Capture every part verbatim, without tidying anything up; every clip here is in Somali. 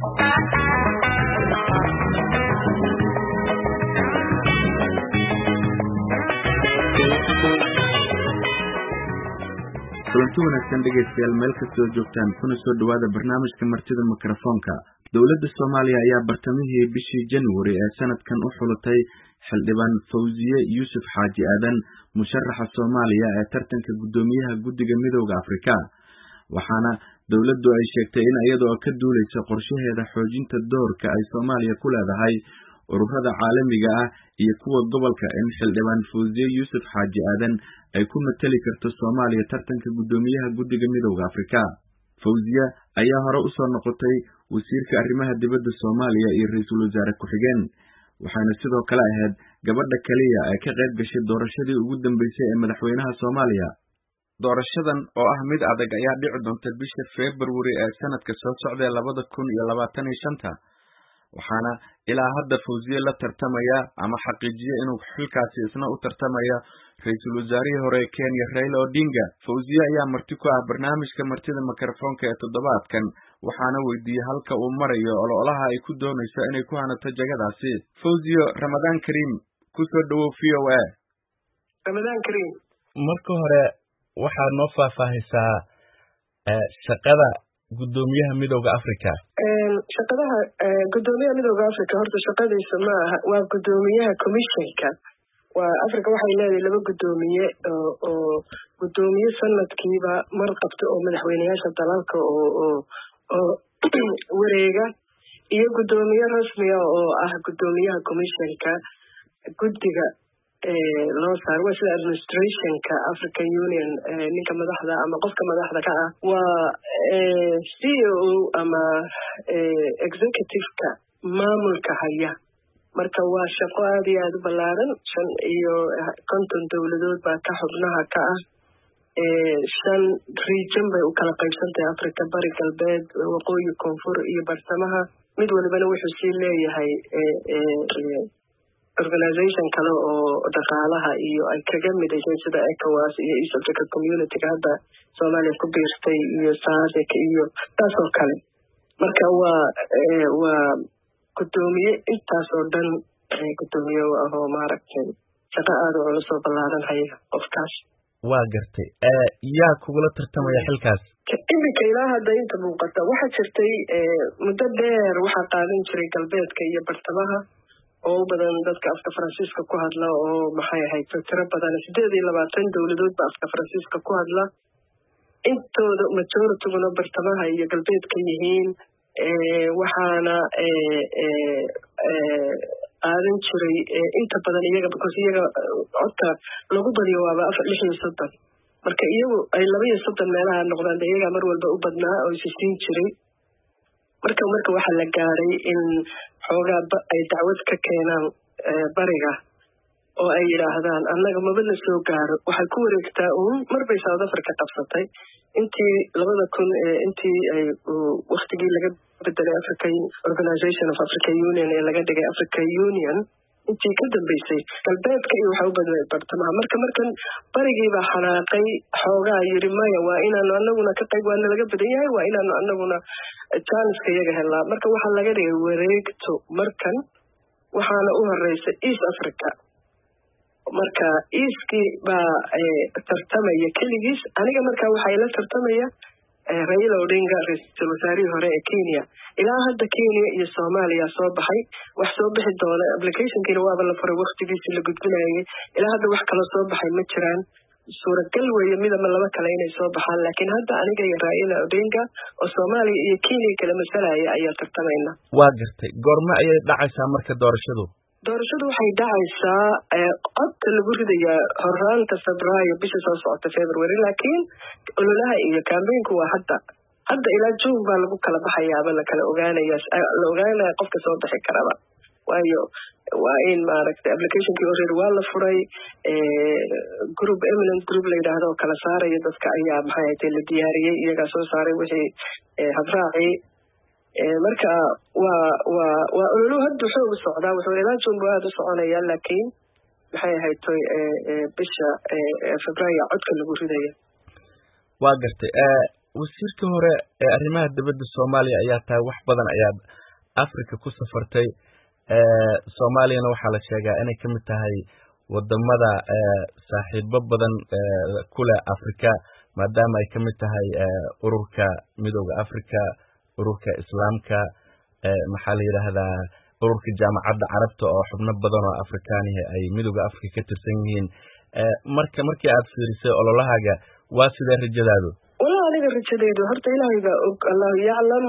kulanti wanaagsan dhegeystayaal meel kastoo joogtaan kuna soo dhawaada barnaamijka martida mikrofoonka. Dowladda Soomaaliya ayaa bartamihii bishii January ee sanadkan u xulatay xildhibaan Fawziye Yuusuf Xaaji Aadan musharaxa Soomaaliya ee tartanka guddoomiyaha guddiga midowga Afrika, waxaana dowladdu ay sheegtay in iyadoo ka duuleysa qorshaheeda xoojinta doorka ay Soomaaliya ku leedahay ururada caalamiga ah iyo kuwa gobolka in xildhibaan Fawziye Yuusuf Xaaji Aadan ay ku matali karto Soomaaliya tartanka guddoomiyaha guddiga midowga Afrika. Fawziye ayaa hore u soo noqotay wasiirka arrimaha dibadda Soomaaliya iyo ra'iisul wasaare ku-xigeen, waxaana sidoo kale ahayd gabadha kaliya ee ka qayb gashay doorashadii ugu dambeysay ee madaxweynaha Soomaaliya. Doorashadan oo ah mid adag ayaa dhici doonta bisha February ee sanadka soo socda labada kun iyo labaatan iyo shanta, waxaana ilaa hadda Fawziye la tartamaya ama xaqiijiye inuu xilkaasi isna u tartamaya ra'iisul wasaarihii hore ee Kenya Raila Odinga. Fawziye ayaa marti ku ah barnaamijka martida mikrofoonka ee toddobaadkan, waxaana weydiiyey halka uu marayo ololaha ay ku doonayso inay ku hanato jagadaasi. Fawziye, Ramadaan Kariim, ku soo dhawow V O A. Ramadaan Kariim. Marka hore waxaad noo faahfaahisaa shaqada guddoomiyaha midowga Afrika. Shaqadaha guddoomiyaha midowga Afrika horta shaqadiisa ma aha, waa guddoomiyaha commissionka. waa Afrika waxay leedahay laba guddoomiye oo oo guddoomiye sanadkiiba mar qabto oo madaxweynayaasha dalalka oo oo oo wareega, iyo guddoomiye rasmi ah oo ah guddoomiyaha commissionka guddiga ee loo saaro waa sida administrationka African Union ninka madaxda ama qofka madaxda ka ah waa C E O ama executive-ka maamulka haya. marka waa shaqo aad iyo aad u ballaaran. shan iyo konton dowladood baa ka xubnaha ka ah, shan region bay u kala qaybsantahay Afrika, bari, galbeed, waqooyi, koonfur iyo bartamaha. mid walibana wuxuu sii leeyahay organization kale oo dhaqaalaha iyo ay kaga midaysan sida ECOWAS iyo East Africa Community-ga hadda Soomaaliya ku biirtay iyo SADC iyo taas oo kale. marka waa waa guddoomiye intaas oo dhan guddoomiye ahoo maaragtay shaqo aad u culus oo ballaaran haya qofkaas. waa gartay yaa kugula tartamaya xilkaas? iminka ilaa hadda inta muuqata waxaa jirtay muddo dheer waxaa qaadan jiray galbeedka iyo bartamaha oo u badan dadka afka Faransiiska ku hadla oo maxay ahayd tiro badan sideed iyo labaatan dowladood baa afka Faransiiska ku hadla, intooda majority-guna bartamaha iyo galbeedka yihiin. waxaana qaadan jiray inta badan iyaga because iyaga codka lagu badiyo waaba afar lix iyo soddon, marka iyagu ay laba iyo soddon meelaha noqdaan iyaga mar walba u badnaa oo isisiin jiray. marka marka waxaa la gaaray in xoogaa ay dacwad ka keenaan bariga oo ay yidhaahdaan annaga maba la soo gaaro. waxay ku wareegtaa uun marbay South Africa qabsatay intii labada kun intii ay waqtigii laga bedelay African Organization of African Union ee laga dhigay African Union intii ka dambeysay galbeedka iyo waxa u badnay bartamaha. marka markan barigii baa xanaaqay xoogaa yiri maya waa inaanu annaguna ka qayb waana laga badan yahay, waa inaanu annaguna chance iyaga helaa. marka waxaa laga dhigay wareegto markan waxaana u horeysay East Africa. marka iskii baa tartamaya keligiis. aniga markaa waxaa ila tartamaya Raila Odinga, ra'iisul wasaarihii hore ee Kenya. ilaa hadda Kenya iyo Soomaaliya soo baxay, wax soo bixi doona application-kiina waaba la furay waqtigiisii la gudbinayay. ilaa hadda wax kala soo baxay ma jiraan. suuragal weeye mid ama laba kale inay soo baxaan, laakiin hadda aniga iyo Raila Odinga oo Soomaaliya iyo Kenya kala masalaya ayaa tartamayna. waa gartay goorma ayay dhacaysaa marka doorashadu? doorashadu waxay dhacaysaa codka lagu ridayaa horaanta Febraayo bisha soo socota February, laakiin ololaha iyo campaign-ku waa hadda hadda ilaa June baa lagu kala baxayaaba la kala ogaanaya la ogaanaya qofka soo bixi karaba. waayo waa in maaragtay application-kii already waa la furay, group eminent group la yidhaahdo oo kala saaraya dadka ayaa maxay ahayd la diyaariyey, iyagaa soo saaray wixii habraacii. marka waa waa waa ololu hadda xoog socdaa wuxuu ilaa June aad u soconaya, laakiin maxay ahayd bisha Febraayo codka lagu ridaya. waa gartay wasiirka hore ee arrimaha dibadda Soomaaliya ayaa tahay wax badan ayaad Afrika ku safartay ee Soomaaliyana waxaa la sheegaa inay ka mid tahay wadamada ee saaxiibo badan ee ku leh Afrika maadaama ay ka mid tahay ururka midowga Afrika ururka Islaamka ee maxaa la yiraahdaa ururka jaamacadda Carabta oo xubno badan oo Afrikaan ah ay midowga Afrika ka tirsan yihiin ee marka markii aad fiirisay ololahaaga waa sidee rajadaadu والله أنا رجلي ده هرت إلهي الله يعلم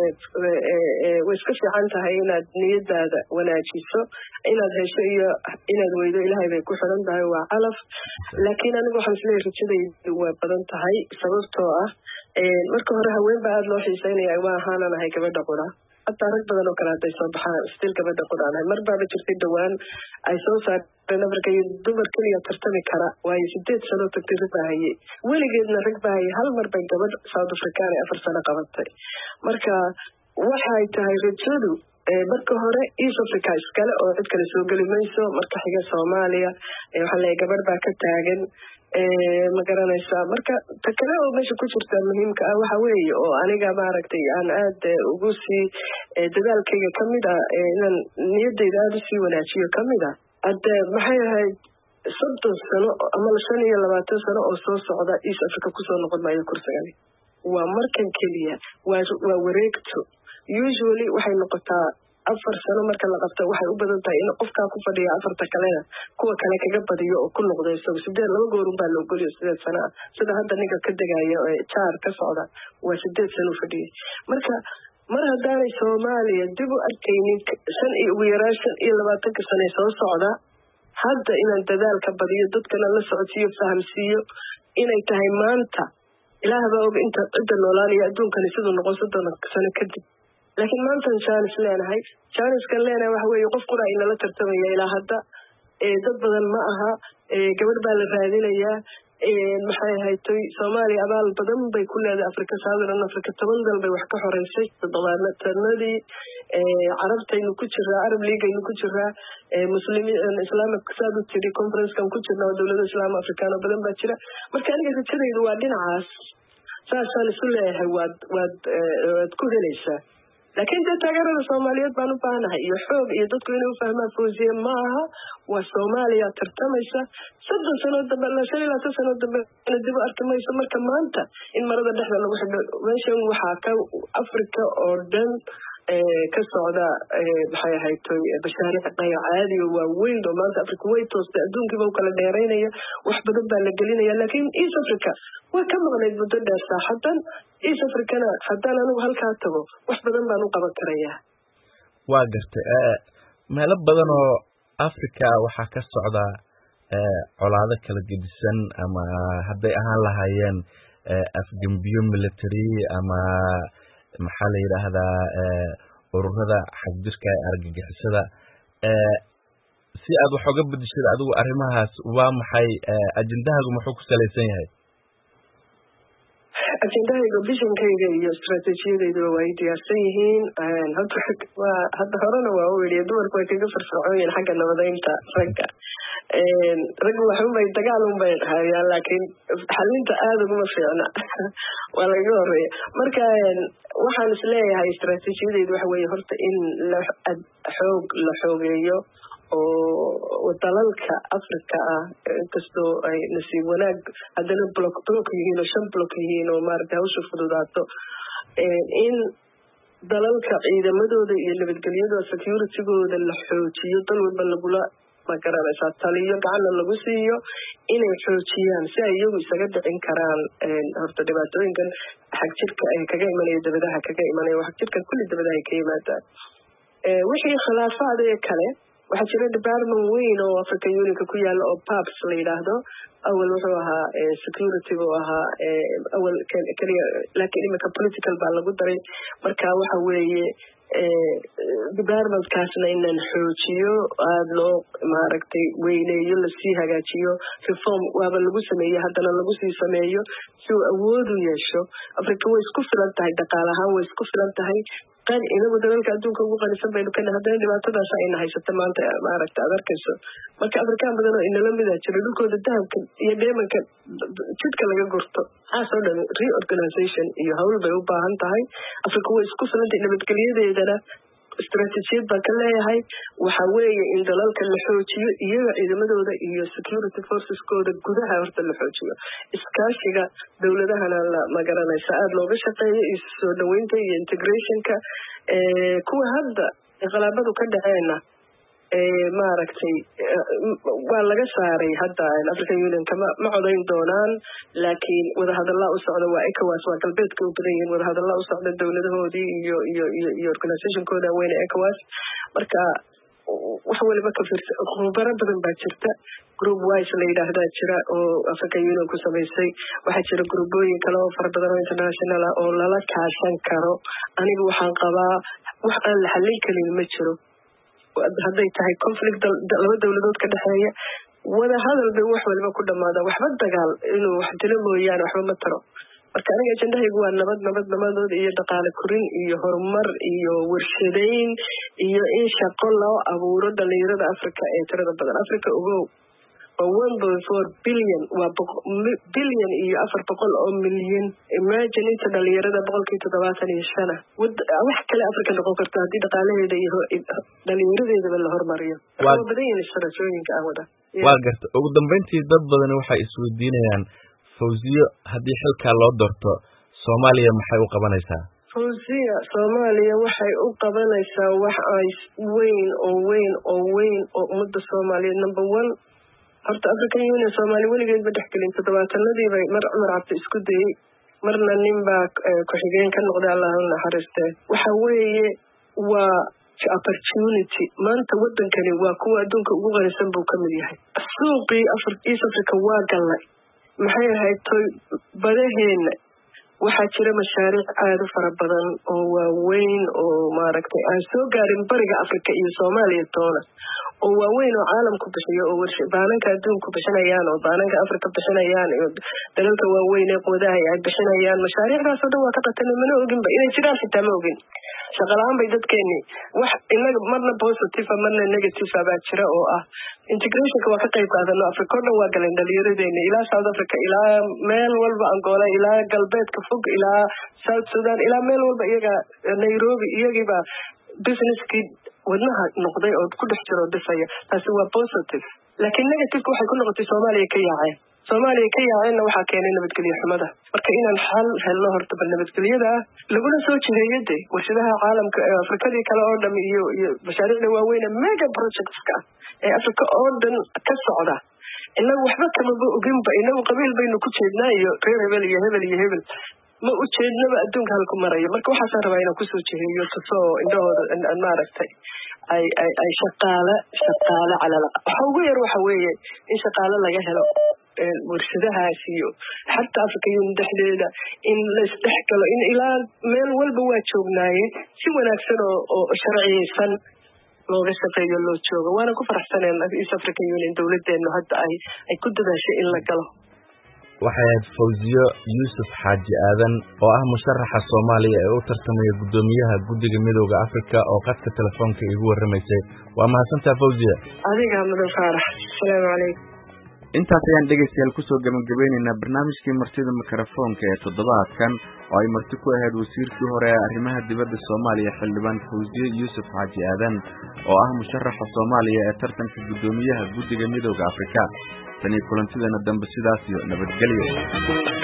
وإسكت عن تهينا نيد هذا ولا شيء إلى هذا الشيء إلى ذويده إلهي بيكون حرام ده وعلف لكن أنا بحس لي رجلي وبدن تهي سببته مركه راه وين بعد لو حسين يا ما هانا أنا هيك بدأ قرا حتى رد بدن وكانت يصبح ستيل كبدأ قرا أنا مر بعد ترتي الدوان أي صار أنا بركي دبر كلية ترتمي كرا وهي ستة سنوات تكتيرتها هي ولي جدنا ركبها هي هل مر بين قبل سعود أفريقيا أفر سنة قبضتي مركا waxay tahay rajadu ee marka hore East Africa iskale oo cid kale soo gali mayso marka xiga Soomaaliya ee waxa la gabar baa ka taagan ee ma garanaysa marka takana oo meesha ku jirta muhiimka ah waxa weeye oo aniga maaragtay aan aad ugu sii dadaalkayga kamid ah inaan niyadeyda aad u sii wanaajiyo kamid ah hadda maxay ahayd soddon sano ama shan iyo labaatan sano oo soo socda East Africa ku soo noqon maayo kursigan waa markan kaliya waa wareegto usually waxay noqotaa afar sano marka la qabto waxay u badan tahay in qofka ku fadhiya afarta kalena kuwa kale kaga badiyo oo ku noqday soo sidee laba goor baa loo goliyo sidee sano sida hadda ninka ka dagayo ee jaar ka socda waa sidee sano fadhiya marka mar haddaanay Soomaaliya dib u arkaynin shan iyo ugu yaraan shan iyo labaatan sano soo socda hadda inaan dadaalka badiyo dadkana la socodsiyo fahamsiyo inay tahay maanta ilaahay baa og inta cidda noolaanaya adduunkan sidoo noqon soddon sano kadib laakiin maanta chance leenahay chance kan leenahay waxa weeye qof qura in la tartamaya ilaa hadda ee dad badan ma aha ee gabadh baa la raadinayaa ee maxay haytay Soomaaliya abaal badan bay ku leedahay Afrika Southern Africa toban dal bay wax ka xoreysay toddobaadnadii ee Carabtaynu ku jiraa Arab League aynu ku jiraa ee muslimiin islaamka saadu tiri conference kan ku jirnaa dawladda islaam afrikaana badan baa jira marka aniga rajadaydu waa dhinacaas saasaan isu leeyahay waad waad ku helaysaa laakiin dad taageerada Soomaaliyeed baan u baahanahay iyo xoog iyo dadku inay u fahmaan fawziye ma aha waa Soomaaliya tartamaysa soddon sano dambe la shan iyo labaatan sano dambe dib u arkamayso marka maanta in marada dhexda lagu xidho meeshan waxaa ka Afrika oo dhan ee ka socda ee maxay haytay bashaariic qaya caadi oo waa weyn oo maanta Afrika way toostay adduunkiiba kala dheereynaya wax badan baa la gelinaya laakiin East Africa way ka maqnayd muddo dheer saaxadan East Africana haddana anigu halkaa tago wax badan baan u qaban karayaa waa gartay ee meelo badan oo Afrika waxa ka socda ee colaado kala gedisan ama hadday ahaan lahaayeen ee afgambiyo military ama maxaa la yiraahdaa ee ururada xagjirka ee argagixisada ee si aad wax uga bedeshay adigu arrimahaas waa maxay ajendahaagu muxuu ku saleysan yahay ajendahayga visionkayga iyo istaraatiijiyadayda way diyaarsan yihiin hadda hadda horena waa u yidhi dumarku way kaga firfircoon yihiin xagga nabadeynta ragga raggu waxunbay dagaal unbay hayaan laakiin xalinta aada uguma fiicna waa lagaga horeeya marka waxaan is leeyahay istaraatiijiyadayda waxa weeye horta in la xoog la xoogeeyo oo dalalka Afrika ah inkastoo ay nasiib wanaag haddana block block yihiin oo shan block yihiin oo maaragtay hawsha fududaato in dalalka ciidamadooda iyo nabadgelyadooda security-gooda la xoojiyo dal walba lagula ma garanaysaa taliyo gacanna lagu siiyo inay xoojiyaan si ay iyagu isaga dhicin karaan horta dhibaatooyinkan xagjirka ay kaga imanaya dabadaha kaga imanaya xagjirka kulli dabadaha ay ka yimaadaan wixii khilaafaad ee kale waxaa jira department weyn oo Africa Union ku yaala oo P A B S la yiraahdo awal wuxuu ahaa security oo ahaa awal kaliya laakiin imika political baa lagu daray marka waxa weeye department kaasna inaan xoojiyo aad loo maaragtay weyneeyo la sii hagaajiyo reform waaba lagu sameeyay haddana lagu sii sameeyo si uu awood u yeesho Afrika way isku filan tahay dhaqaale ahaan way isku filan tahay qani inagu dalalka adduunka ugu qanisan baynu kana haddana dhibaatadaas ayna haysata maanta maaragta aad arkayso marka afrikaan badan oo inala mida jira dhulkooda dahabka iyo dheemanka jidka laga gurto waxaasoo dhan reorganization iyo hawl bay u baahan tahay afrika way isku filantay nabadgelyadeedana istaraatiijiyad baan ka leeyahay waxa weeye in dalalka la xoojiyo iyaga ciidamadooda iyo security forceskooda gudaha horta la xoojiyo iskaashiga dowladahana la magaranaysa aada looga shaqeeyo iyo soo dhaweynta iyo integrationka kuwa hadda inqilaabadu ka dhaceena maaragtay waa laga saaray hadda African Union kama ma codayn doonaan laakiin wadahadalla u socda waa ECOWAS waa galbeedka u badan yihiin wadahadalla u socda dowladahoodii iyo iyo iyo organizationkooda weyn ECOWAS marka wax waliba ka fiirsan khubaro badan baa jirta group wise la yiraahdo jira oo African Union ku sameysay waxa jira groupooyin kale oo fara badan oo international ah oo lala kaashan karo anigu waxaan qabaa wax aan la xalin karin ma jiro hadday tahay conflict laba dowladood ka dhaxeeya wada hadal bay wax waliba ku dhamaada waxba dagaal inuu wax dilo mooyaane waxba ma taro marka aniga ajandahaygu waa nabad nabad nabadood iyo dhaqaale korin iyo horumar iyo warshadeyn iyo in shaqo loo abuuro dhalinyarada Afrika ee tirada badan Afrika ugu one point four billion waa billion iyo afar boqol oo milyan imagine inta dhalinyarada boqolkiiba toddobaatan iyo shan wax kale Afrika noqon karta haddii dhaqaalaheeda iyo dhalinyaradeedaba la hormariyo waa badan yihiin shaqooyinka aan wada waa garta ugu dambeyntii dad badan waxay isweydiinayaan Fawziya haddii xilka loo doorto Soomaaliya maxay u qabanaysaa Fawziya Soomaaliya waxay u qabanaysaa wax ay weyn oo weyn oo weyn oo ummadda Soomaaliyeed number one horta African Union Soomaali weligeed ba dhexgelin toddobaatanadii bay mar Cumar Cabdi isku dayay marna nin baa ku xigeen ka noqday Allah ha naxariistee waxa weeye waa opportunity maanta wadankani waa kuwa adduunka ugu qanisan buu ka mid yahay suuqii East Africa waa galay maxay ahayd toy badaheena waxaa jira mashaariic aad u fara badan oo waaweyn oo maaragtay aan soo gaarin bariga Afrika iyo Soomaaliya toona oo waaweyn oo caalamku bixiyo oo warshadeyn baananka adduunku bixinayaan oo baananka Afrika bixinayaan iyo dalalka waaweyn ee quwadaha ay bixinayaan mashaariicdaas oo dhan waa ka qatanay mana oginba inay jiraan xitaa ma ogin shaqalaan bay dadkeeni wax inaga marna positive marna negative baa jira oo ah integrationka waa ka qayb qaadano Afrika oo dhan waa galeen dhalinyaradeena ilaa South Africa ilaa meel walba Angola ilaa galbeedka fog ilaa South Sudan ilaa meel walba iyaga Nairobi iyagiiba businesski wadnaha noqday oo ku dhex jiro dhisaya taasi waa positive laakiin negative waxay ku noqotay Soomaaliya ka yaacay Soomaaliya ka yaacayna waxa keenay nabadgelyo xumada marka inaan xal helno horta bal nabadgelyada laguna soo jiheeyay warshadaha caalamka ee Afrikadii kale oo dhan iyo iyo mashaariicda waaweyn mega projects ka ee Afrika oo dhan ka socda inagu waxba kama oginba inagu qabiil baynu ku jeednaa iyo reer hebel iyo hebel iyo hebel ma u jeednaba adduunka halku marayo marka waxaan rabaa inaan ku soo jiheeyo tasoo indhahooda maaragtay ay ay ay shaqaale shaqaale calala waxa ugu yar waxa weeye in shaqaale laga helo warshadahaas iyo xataa Afrika iyo dhexdeeda in la isdhexgalo in ilaa meel walba waa joognaaye si wanaagsan oo oo sharciyeysan looga shaqeeyo loo joogo waana ku faraxsanahay East African Union dawladeena hadda ay ay ku dadaashay in la galo waxay ahayd Fawziya Yuusuf Xaaji Aadan oo ah musharaxa Soomaaliya ee u tartamaya gudoomiyaha guddiga midowga Afrika oo qadka telefoonka igu waramaysay waa mahadsantahay Fawziya adiga mudan faarax assalaamu calaykum intaas ayaan dhegeystayaal kusoo gabagabaynaynaa barnaamijkii martida mikrofoonka ee toddobaadkan oo ay marti ku ahayd wasiirkii hore ee arrimaha dibadda Soomaaliya xildhibaan Fawziya Yuusuf Xaaji Aadan oo ah musharaxa Soomaaliya ee tartanka gudoomiyaha guddiga midowga Afrika tani kulantidana dambe sidaas iyo nabadgelyo